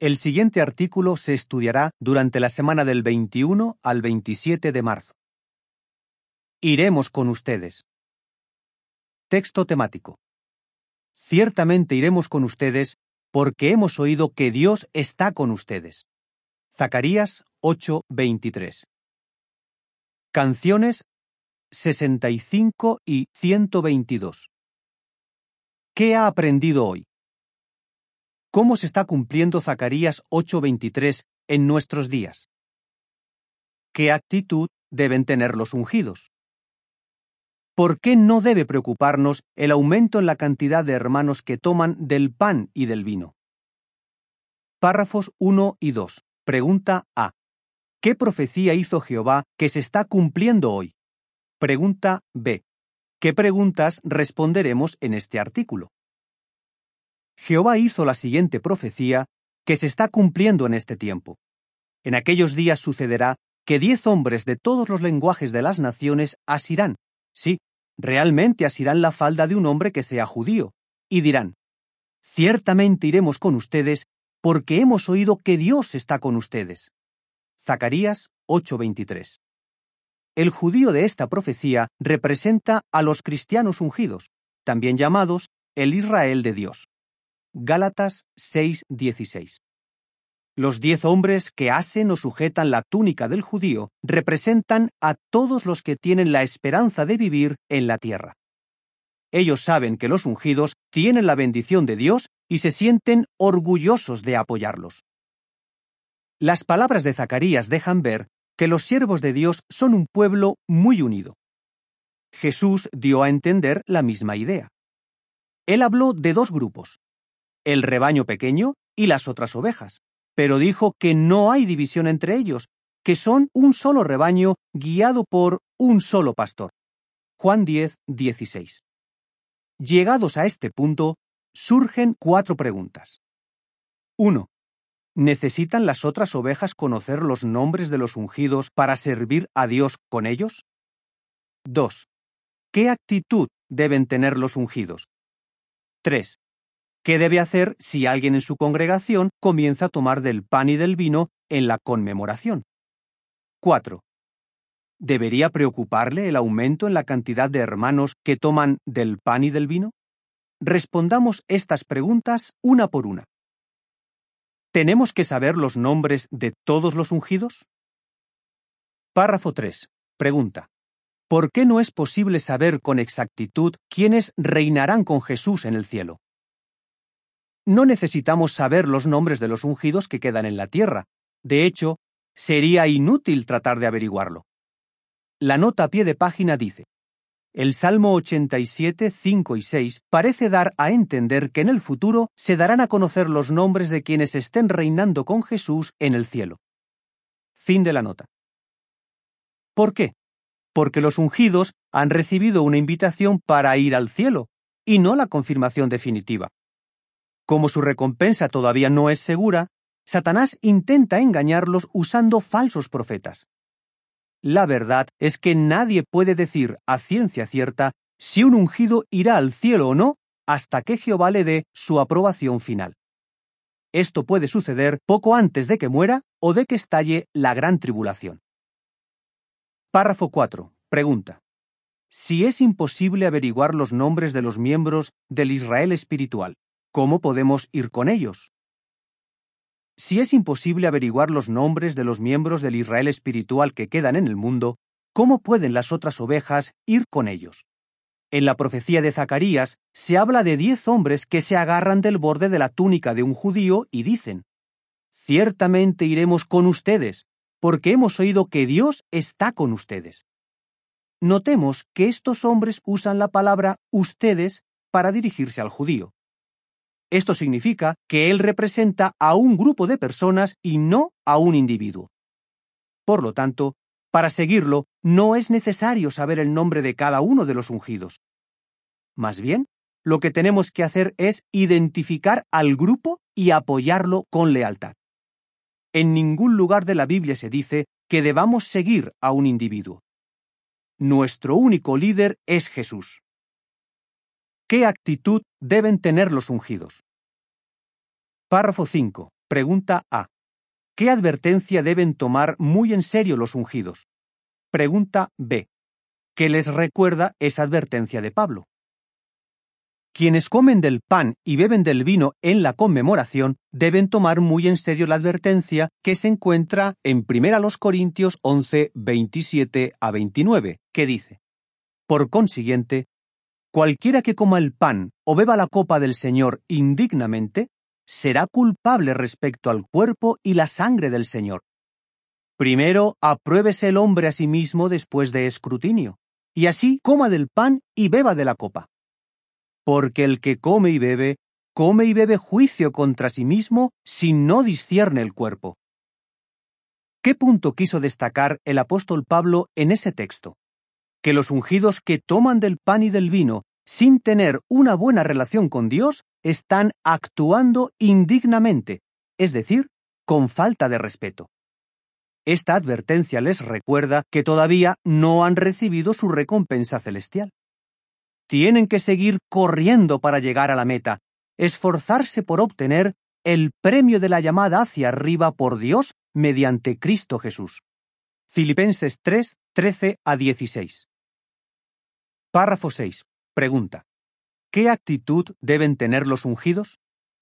El siguiente artículo se estudiará durante la semana del 21 al 27 de marzo. Iremos con ustedes. Texto temático. Ciertamente iremos con ustedes porque hemos oído que Dios está con ustedes. Zacarías 8:23. Canciones 65 y 122. ¿Qué ha aprendido hoy? ¿Cómo se está cumpliendo Zacarías 8:23 en nuestros días? ¿Qué actitud deben tener los ungidos? ¿Por qué no debe preocuparnos el aumento en la cantidad de hermanos que toman del pan y del vino? Párrafos 1 y 2. Pregunta A. ¿Qué profecía hizo Jehová que se está cumpliendo hoy? Pregunta B. ¿Qué preguntas responderemos en este artículo? Jehová hizo la siguiente profecía que se está cumpliendo en este tiempo. En aquellos días sucederá que 10 hombres de todos los lenguajes de las naciones asirán, sí, realmente asirán la falda de un hombre que sea judío, y dirán: ciertamente iremos con ustedes porque hemos oído que Dios está con ustedes. Zacarías 8:23. El judío de esta profecía representa a los cristianos ungidos, también llamados el Israel de Dios. Gálatas 6:16. Los 10 hombres que asen o sujetan la túnica del judío representan a todos los que tienen la esperanza de vivir en la tierra. Ellos saben que los ungidos tienen la bendición de Dios y se sienten orgullosos de apoyarlos. Las palabras de Zacarías dejan ver que los siervos de Dios son un pueblo muy unido. Jesús dio a entender la misma idea. Él habló de 2 grupos: el rebaño pequeño y las otras ovejas, pero dijo que no hay división entre ellos, que son un solo rebaño guiado por un solo pastor. Juan 10:16. Llegados a este punto, surgen 4 preguntas. 1. ¿Necesitan las otras ovejas conocer los nombres de los ungidos para servir a Dios con ellos? 2. ¿Qué actitud deben tener los ungidos? 3. ¿Qué debe hacer si alguien en su congregación comienza a tomar del pan y del vino en la conmemoración? 4. ¿Debería preocuparle el aumento en la cantidad de hermanos que toman del pan y del vino? Respondamos estas preguntas una por una. ¿Tenemos que saber los nombres de todos los ungidos? Párrafo 3. Pregunta. ¿Por qué no es posible saber con exactitud quiénes reinarán con Jesús en el cielo? No necesitamos saber los nombres de los ungidos que quedan en la tierra. De hecho, sería inútil tratar de averiguarlo. La nota a pie de página dice: el Salmo 87, 5 y 6 parece dar a entender que en el futuro se darán a conocer los nombres de quienes estén reinando con Jesús en el cielo. Fin de la nota. ¿Por qué? Porque los ungidos han recibido una invitación para ir al cielo, y no la confirmación definitiva. Como su recompensa todavía no es segura, Satanás intenta engañarlos usando falsos profetas. La verdad es que nadie puede decir a ciencia cierta si un ungido irá al cielo o no hasta que Jehová le dé su aprobación final. Esto puede suceder poco antes de que muera o de que estalle la gran tribulación. Párrafo 4. Pregunta. Si es imposible averiguar los nombres de los miembros del Israel espiritual, ¿cómo podemos ir con ellos? Si es imposible averiguar los nombres de los miembros del Israel espiritual que quedan en el mundo, ¿cómo pueden las otras ovejas ir con ellos? En la profecía de Zacarías se habla de 10 hombres que se agarran del borde de la túnica de un judío y dicen: ciertamente iremos con ustedes, porque hemos oído que Dios está con ustedes. Notemos que estos hombres usan la palabra ustedes para dirigirse al judío. Esto significa que él representa a un grupo de personas y no a un individuo. Por lo tanto, para seguirlo, no es necesario saber el nombre de cada uno de los ungidos. Más bien, lo que tenemos que hacer es identificar al grupo y apoyarlo con lealtad. En ningún lugar de la Biblia se dice que debamos seguir a un individuo. Nuestro único líder es Jesús. ¿Qué actitud deben tener los ungidos? Párrafo 5. Pregunta A. ¿Qué advertencia deben tomar muy en serio los ungidos? Pregunta B. ¿Qué les recuerda esa advertencia de Pablo? Quienes comen del pan y beben del vino en la conmemoración deben tomar muy en serio la advertencia que se encuentra en 1 Corintios 11, 27 a 29, que dice: Por consiguiente, cualquiera que coma el pan o beba la copa del Señor indignamente, será culpable respecto al cuerpo y la sangre del Señor. Primero, apruébese el hombre a sí mismo después de escrutinio, y así coma del pan y beba de la copa. Porque el que come y bebe juicio contra sí mismo si no discierne el cuerpo. ¿Qué punto quiso destacar el apóstol Pablo en ese texto? Que los ungidos que toman del pan y del vino sin tener una buena relación con Dios están actuando indignamente, es decir, con falta de respeto. Esta advertencia les recuerda que todavía no han recibido su recompensa celestial. Tienen que seguir corriendo para llegar a la meta, esforzarse por obtener el premio de la llamada hacia arriba por Dios mediante Cristo Jesús. Filipenses 3, 13 a 16. Párrafo 6. Pregunta: ¿qué actitud deben tener los ungidos?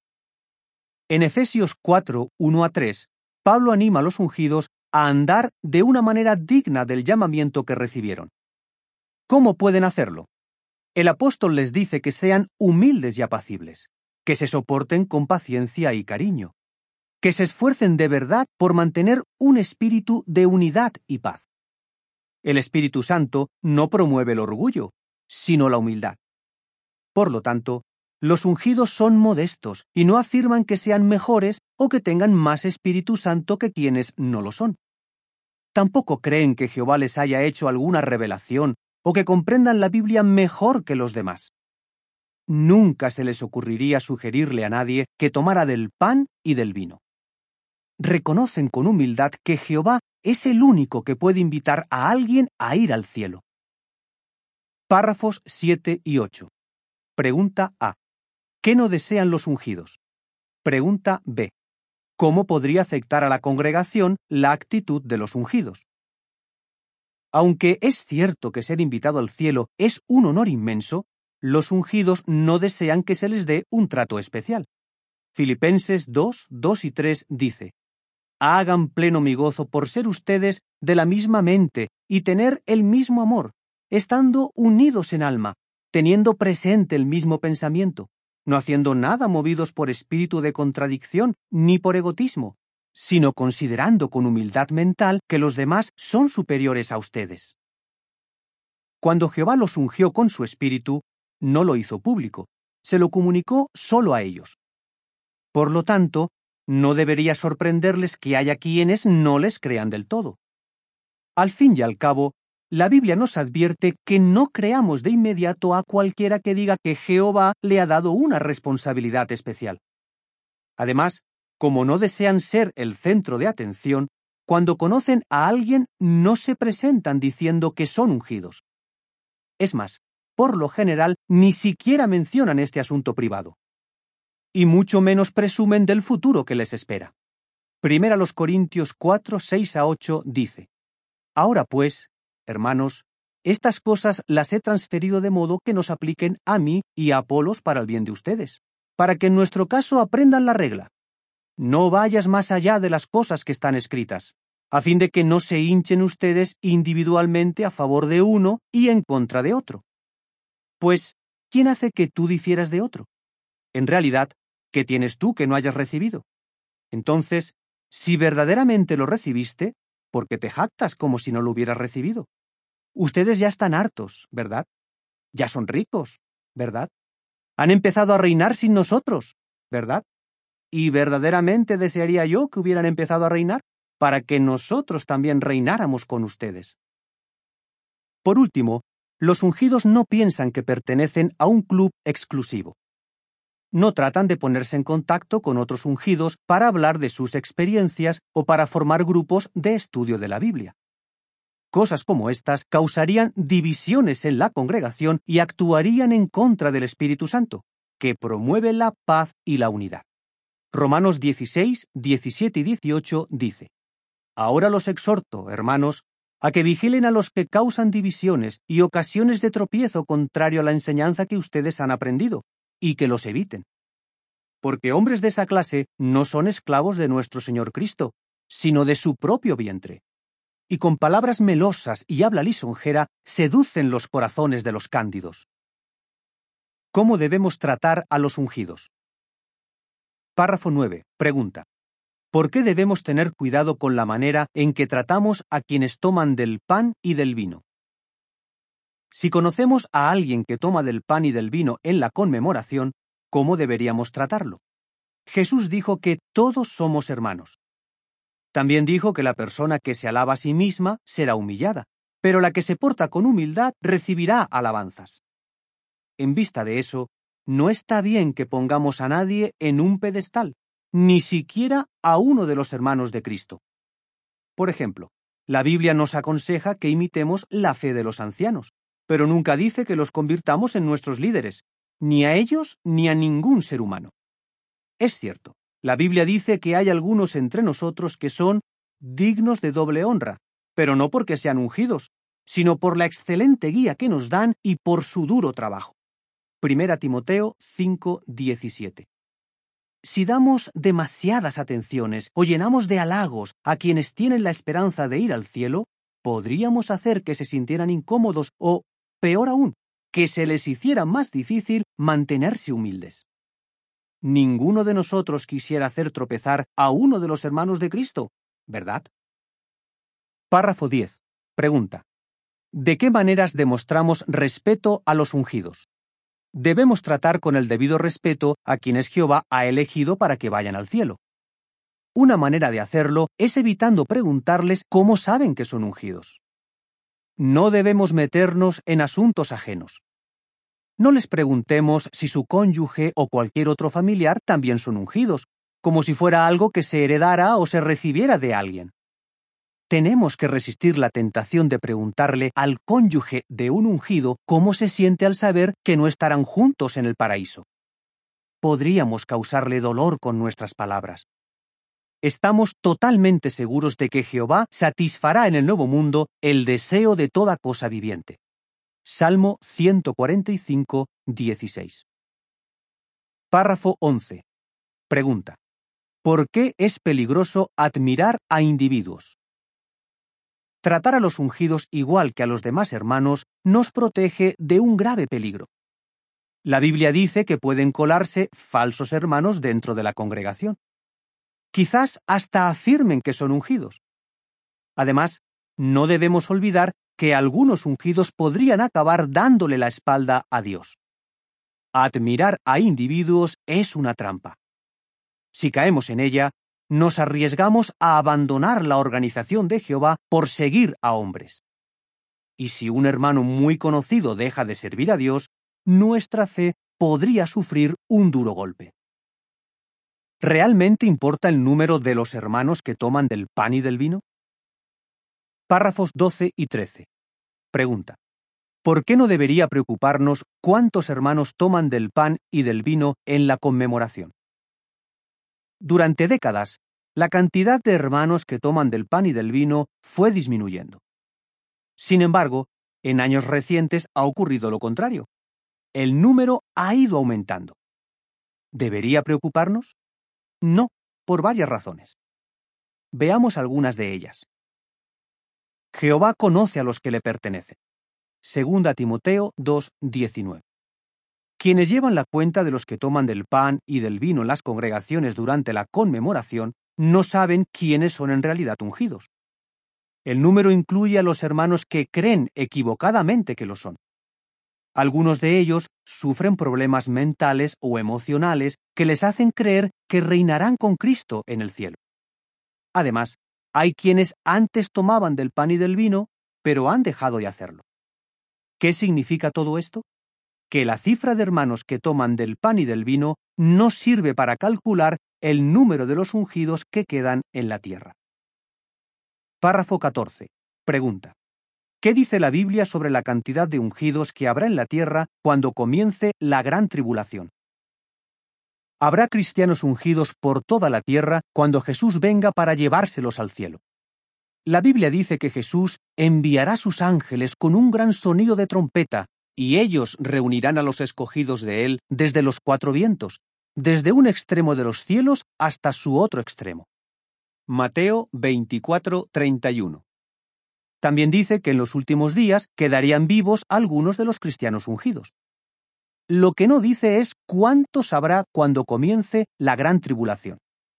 En Efesios 4, 1 a 3, Pablo anima a los ungidos a andar de una manera digna del llamamiento que recibieron. ¿Cómo pueden hacerlo? El apóstol les dice que sean humildes y apacibles, que se soporten con paciencia y cariño, que se esfuercen de verdad por mantener un espíritu de unidad y paz. El Espíritu Santo no promueve el orgullo, sino la humildad. Por lo tanto, los ungidos son modestos y no afirman que sean mejores o que tengan más Espíritu Santo que quienes no lo son. Tampoco creen que Jehová les haya hecho alguna revelación o que comprendan la Biblia mejor que los demás. Nunca se les ocurriría sugerirle a nadie que tomara del pan y del vino. Reconocen con humildad que Jehová es el único que puede invitar a alguien a ir al cielo. Párrafos 7 y 8. Pregunta A. ¿Qué no desean los ungidos? Pregunta B. ¿Cómo podría afectar a la congregación la actitud de los ungidos? Aunque es cierto que ser invitado al cielo es un honor inmenso, los ungidos no desean que se les dé un trato especial. Filipenses 2, 2 y 3 dice: Hagan pleno mi gozo por ser ustedes de la misma mente y tener el mismo amor, estando unidos en alma, teniendo presente el mismo pensamiento, no haciendo nada movidos por espíritu de contradicción ni por egotismo, sino considerando con humildad mental que los demás son superiores a ustedes. Cuando Jehová los ungió con su espíritu, no lo hizo público, se lo comunicó solo a ellos. Por lo tanto, no debería sorprenderles que haya quienes no les crean del todo. Al fin y al cabo, la Biblia nos advierte que no creamos de inmediato a cualquiera que diga que Jehová le ha dado una responsabilidad especial. Además, como no desean ser el centro de atención, cuando conocen a alguien no se presentan diciendo que son ungidos. Es más, por lo general, ni siquiera mencionan este asunto privado. Y mucho menos presumen del futuro que les espera. 1 Corintios 4, 6 a 8 dice: Ahora pues, hermanos, estas cosas las he transferido de modo que nos apliquen a mí y a Apolos para el bien de ustedes, para que en nuestro caso aprendan la regla. No vayas más allá de las cosas que están escritas, a fin de que no se hinchen ustedes individualmente a favor de uno y en contra de otro. Pues, ¿quién hace que tú difieras de otro? En realidad, ¿qué tienes tú que no hayas recibido? Entonces, si verdaderamente lo recibiste, ¿por qué te jactas como si no lo hubieras recibido? Ustedes ya están hartos, ¿verdad? Ya son ricos, ¿verdad? Han empezado a reinar sin nosotros, ¿verdad? Y verdaderamente desearía yo que hubieran empezado a reinar para que nosotros también reináramos con ustedes. Por último, los ungidos no piensan que pertenecen a un club exclusivo. No tratan de ponerse en contacto con otros ungidos para hablar de sus experiencias o para formar grupos de estudio de la Biblia. Cosas como estas causarían divisiones en la congregación y actuarían en contra del Espíritu Santo, que promueve la paz y la unidad. Romanos 16, 17 y 18 dice: Ahora los exhorto, hermanos, a que vigilen a los que causan divisiones y ocasiones de tropiezo contrario a la enseñanza que ustedes han aprendido, y que los eviten. Porque hombres de esa clase no son esclavos de nuestro Señor Cristo, sino de su propio vientre. Y con palabras melosas y habla lisonjera seducen los corazones de los cándidos. ¿Cómo debemos tratar a los ungidos? Párrafo 9. Pregunta: ¿por qué debemos tener cuidado con la manera en que tratamos a quienes toman del pan y del vino? Si conocemos a alguien que toma del pan y del vino en la conmemoración, ¿cómo deberíamos tratarlo? Jesús dijo que todos somos hermanos. También dijo que la persona que se alaba a sí misma será humillada, pero la que se porta con humildad recibirá alabanzas. En vista de eso, no está bien que pongamos a nadie en un pedestal, ni siquiera a uno de los hermanos de Cristo. Por ejemplo, la Biblia nos aconseja que imitemos la fe de los ancianos, pero nunca dice que los convirtamos en nuestros líderes, ni a ellos ni a ningún ser humano. Es cierto, la Biblia dice que hay algunos entre nosotros que son dignos de doble honra, pero no porque sean ungidos, sino por la excelente guía que nos dan y por su duro trabajo. 1 Timoteo 5:17. Si damos demasiadas atenciones o llenamos de halagos a quienes tienen la esperanza de ir al cielo, podríamos hacer que se sintieran incómodos o, peor aún, que se les hiciera más difícil mantenerse humildes. Ninguno de nosotros quisiera hacer tropezar a uno de los hermanos de Cristo, ¿verdad? Párrafo 10. Pregunta: ¿de qué maneras demostramos respeto a los ungidos? Debemos tratar con el debido respeto a quienes Jehová ha elegido para que vayan al cielo. Una manera de hacerlo es evitando preguntarles cómo saben que son ungidos. No debemos meternos en asuntos ajenos. No les preguntemos si su cónyuge o cualquier otro familiar también son ungidos, como si fuera algo que se heredara o se recibiera de alguien. Tenemos que resistir la tentación de preguntarle al cónyuge de un ungido cómo se siente al saber que no estarán juntos en el paraíso. Podríamos causarle dolor con nuestras palabras. Estamos totalmente seguros de que Jehová satisfará en el nuevo mundo el deseo de toda cosa viviente. Salmo 145, 16. Párrafo 11. Pregunta: ¿por qué es peligroso admirar a individuos? Tratar a los ungidos igual que a los demás hermanos nos protege de un grave peligro. La Biblia dice que pueden colarse falsos hermanos dentro de la congregación. Quizás hasta afirmen que son ungidos. Además, no debemos olvidar que algunos ungidos podrían acabar dándole la espalda a Dios. Admirar a individuos es una trampa. Si caemos en ella, nos arriesgamos a abandonar la organización de Jehová por seguir a hombres. Y si un hermano muy conocido deja de servir a Dios, nuestra fe podría sufrir un duro golpe. ¿Realmente importa el número de los hermanos que toman del pan y del vino? Párrafos 12 y 13. Pregunta: ¿por qué no debería preocuparnos cuántos hermanos toman del pan y del vino en la conmemoración? Durante décadas, la cantidad de hermanos que toman del pan y del vino fue disminuyendo. Sin embargo, en años recientes ha ocurrido lo contrario. El número ha ido aumentando. ¿Debería preocuparnos? No, por varias razones. Veamos algunas de ellas. Jehová conoce a los que le pertenecen. 2 Timoteo 2:19. Quienes llevan la cuenta de los que toman del pan y del vino en las congregaciones durante la conmemoración no saben quiénes son en realidad ungidos. El número incluye a los hermanos que creen equivocadamente que lo son. Algunos de ellos sufren problemas mentales o emocionales que les hacen creer que reinarán con Cristo en el cielo. Además, hay quienes antes tomaban del pan y del vino, pero han dejado de hacerlo. ¿Qué significa todo esto? Que la cifra de hermanos que toman del pan y del vino no sirve para calcular el número de los ungidos que quedan en la tierra. Párrafo 14. Pregunta: ¿qué dice la Biblia sobre la cantidad de ungidos que habrá en la tierra cuando comience la gran tribulación? Habrá cristianos ungidos por toda la tierra cuando Jesús venga para llevárselos al cielo. La Biblia dice que Jesús enviará sus ángeles con un gran sonido de trompeta, y ellos reunirán a los escogidos de él desde los cuatro vientos, desde un extremo de los cielos hasta su otro extremo. Mateo 24:31. También dice que en los últimos días quedarían vivos algunos de los cristianos ungidos. Lo que no dice es cuántos habrá cuando comience la gran tribulación.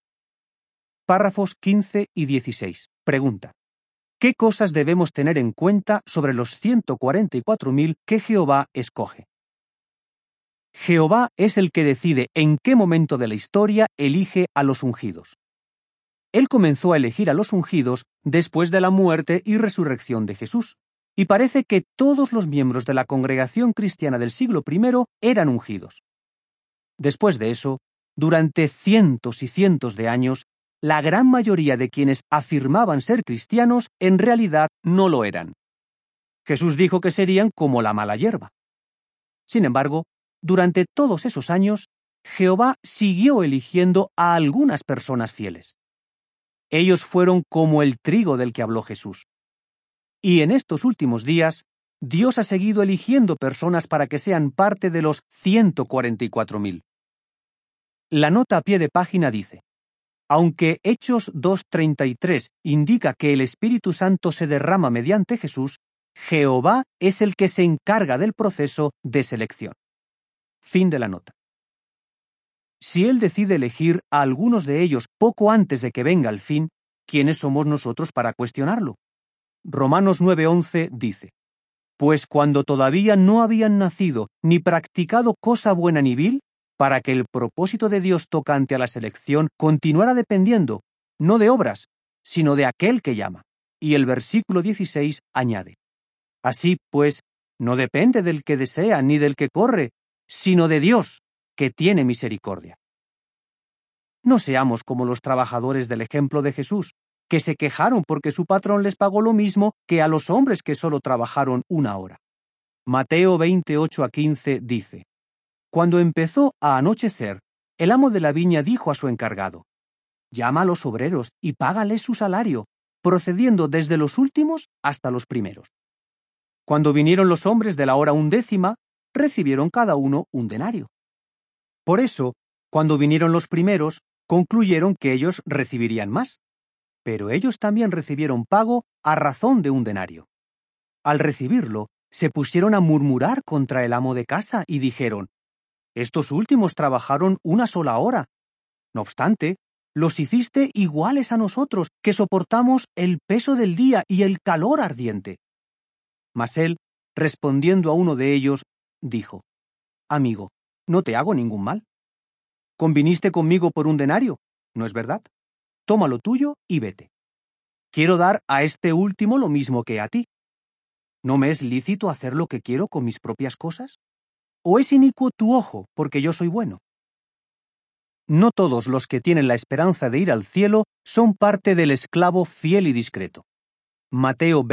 Párrafos 15 y 16. Pregunta: ¿qué cosas debemos tener en cuenta sobre los 144.000 que Jehová escoge? Jehová es el que decide en qué momento de la historia elige a los ungidos. Él comenzó a elegir a los ungidos después de la muerte y resurrección de Jesús, y parece que todos los miembros de la congregación cristiana del siglo I eran ungidos. Después de eso, durante cientos y cientos de años, la gran mayoría de quienes afirmaban ser cristianos en realidad no lo eran. Jesús dijo que serían como la mala hierba. Sin embargo, durante todos esos años, Jehová siguió eligiendo a algunas personas fieles. Ellos fueron como el trigo del que habló Jesús. Y en estos últimos días, Dios ha seguido eligiendo personas para que sean parte de los 144.000. La nota a pie de página dice: aunque Hechos 2:33 indica que el Espíritu Santo se derrama mediante Jesús, Jehová es el que se encarga del proceso de selección. Fin de la nota. Si Él decide elegir a algunos de ellos poco antes de que venga el fin, ¿quiénes somos nosotros para cuestionarlo? Romanos 9:11 dice: pues cuando todavía no habían nacido ni practicado cosa buena ni vil, para que el propósito de Dios tocante a la selección continuara dependiendo, no de obras, sino de aquel que llama. Y el versículo 16 añade: así, pues, no depende del que desea ni del que corre, sino de Dios, que tiene misericordia. No seamos como los trabajadores del ejemplo de Jesús, que se quejaron porque su patrón les pagó lo mismo que a los hombres que solo trabajaron una hora. Mateo 28:15 dice: cuando empezó a anochecer, el amo de la viña dijo a su encargado: llama a los obreros y págales su salario, procediendo desde los últimos hasta los primeros. Cuando vinieron los hombres de la hora 1/10, recibieron cada uno un denario. Por eso, cuando vinieron los primeros, concluyeron que ellos recibirían más. Pero ellos también recibieron pago a razón de un denario. Al recibirlo, se pusieron a murmurar contra el amo de casa y dijeron: estos últimos trabajaron una sola hora. No obstante, los hiciste iguales a nosotros, que soportamos el peso del día y el calor ardiente. Mas él, respondiendo a uno de ellos, dijo: amigo, no te hago ningún mal. Conviniste conmigo por un denario, ¿no es verdad? Toma lo tuyo y vete. Quiero dar a este último lo mismo que a ti. ¿No me es lícito hacer lo que quiero con mis propias cosas? ¿O es inicuo tu ojo porque yo soy bueno? No todos los que tienen la esperanza de ir al cielo son parte del esclavo fiel y discreto. Mateo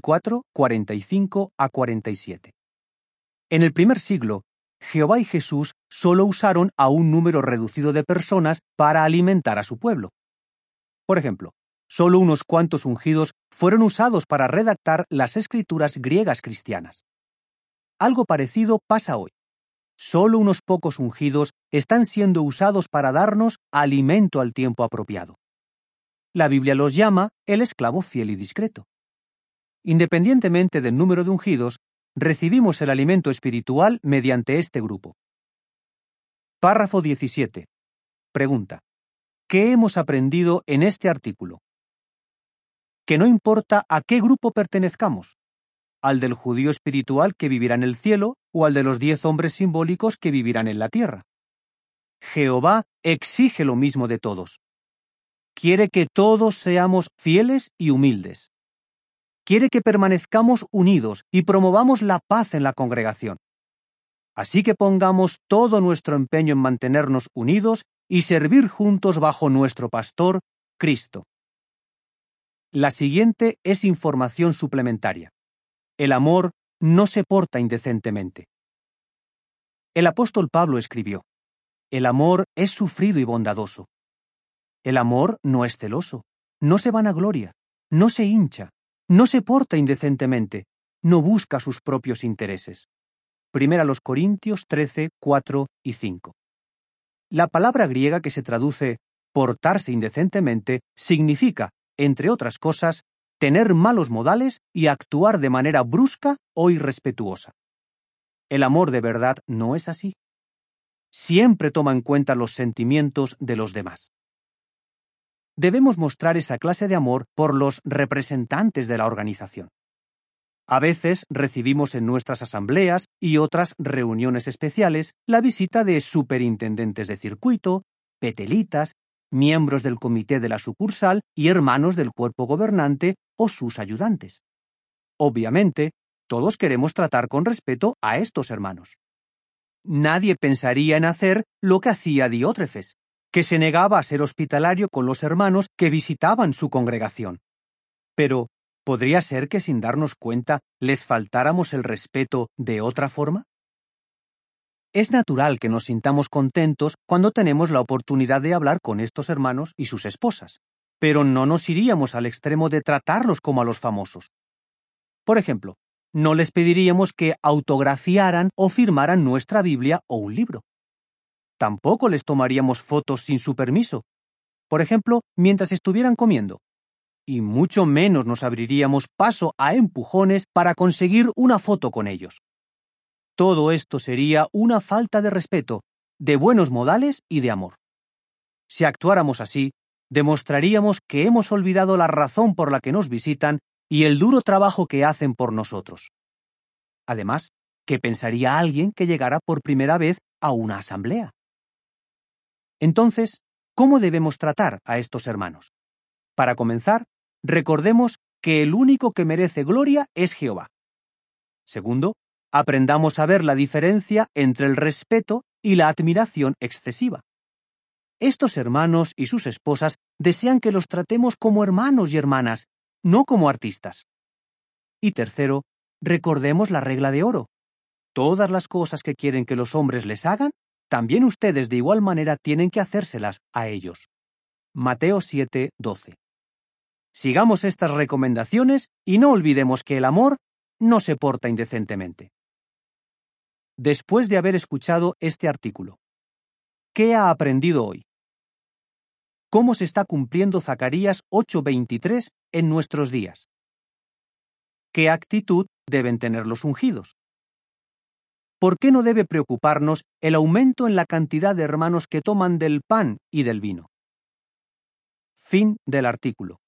24:45-47. En el primer siglo, Jehová y Jesús solo usaron a un número reducido de personas para alimentar a su pueblo. Por ejemplo, solo unos cuantos ungidos fueron usados para redactar las escrituras griegas cristianas. Algo parecido pasa hoy. Solo unos pocos ungidos están siendo usados para darnos alimento al tiempo apropiado. La Biblia los llama el esclavo fiel y discreto. Independientemente del número de ungidos, recibimos el alimento espiritual mediante este grupo. Párrafo 17. Pregunta: ¿qué hemos aprendido en este artículo? Que no importa a qué grupo pertenezcamos, al del judío espiritual que vivirá en el cielo o al de los 10 hombres simbólicos que vivirán en la tierra. Jehová exige lo mismo de todos. Quiere que todos seamos fieles y humildes. Quiere que permanezcamos unidos y promovamos la paz en la congregación. Así que pongamos todo nuestro empeño en mantenernos unidos y servir juntos bajo nuestro pastor, Cristo. La siguiente es información suplementaria. El amor no se porta indecentemente. El apóstol Pablo escribió: El amor es sufrido y bondadoso. El amor no es celoso, no se vanagloria, no se hincha, no se porta indecentemente, no busca sus propios intereses. 1 Corintios 13, 4 y 5. La palabra griega que se traduce portarse indecentemente significa, entre otras cosas, tener malos modales y actuar de manera brusca o irrespetuosa. El amor de verdad no es así. Siempre toma en cuenta los sentimientos de los demás. Debemos mostrar esa clase de amor por los representantes de la organización. A veces recibimos en nuestras asambleas y otras reuniones especiales la visita de superintendentes de circuito, petelitas, miembros del comité de la sucursal y hermanos del cuerpo gobernante o sus ayudantes. Obviamente, todos queremos tratar con respeto a estos hermanos. Nadie pensaría en hacer lo que hacía Diótrefes, que se negaba a ser hospitalario con los hermanos que visitaban su congregación. Pero, ¿podría ser que sin darnos cuenta les faltáramos el respeto de otra forma? Es natural que nos sintamos contentos cuando tenemos la oportunidad de hablar con estos hermanos y sus esposas, pero no nos iríamos al extremo de tratarlos como a los famosos. Por ejemplo, no les pediríamos que autografiaran o firmaran nuestra Biblia o un libro. Tampoco les tomaríamos fotos sin su permiso, por ejemplo, mientras estuvieran comiendo. Y mucho menos nos abriríamos paso a empujones para conseguir una foto con ellos. Todo esto sería una falta de respeto, de buenos modales y de amor. Si actuáramos así, demostraríamos que hemos olvidado la razón por la que nos visitan y el duro trabajo que hacen por nosotros. Además, ¿qué pensaría alguien que llegara por primera vez a una asamblea? Entonces, ¿cómo debemos tratar a estos hermanos? Para comenzar, recordemos que el único que merece gloria es Jehová. Segundo, aprendamos a ver la diferencia entre el respeto y la admiración excesiva. Estos hermanos y sus esposas desean que los tratemos como hermanos y hermanas, no como artistas. Y tercero, recordemos la regla de oro. Todas las cosas que quieren que los hombres les hagan, también ustedes de igual manera tienen que hacérselas a ellos. Mateo 7, 12. Sigamos estas recomendaciones y no olvidemos que el amor no se porta indecentemente. Después de haber escuchado este artículo, ¿qué ha aprendido hoy? ¿Cómo se está cumpliendo Zacarías 8:23 en nuestros días? ¿Qué actitud deben tener los ungidos? ¿Por qué no debe preocuparnos el aumento en la cantidad de hermanos que toman del pan y del vino? Fin del artículo.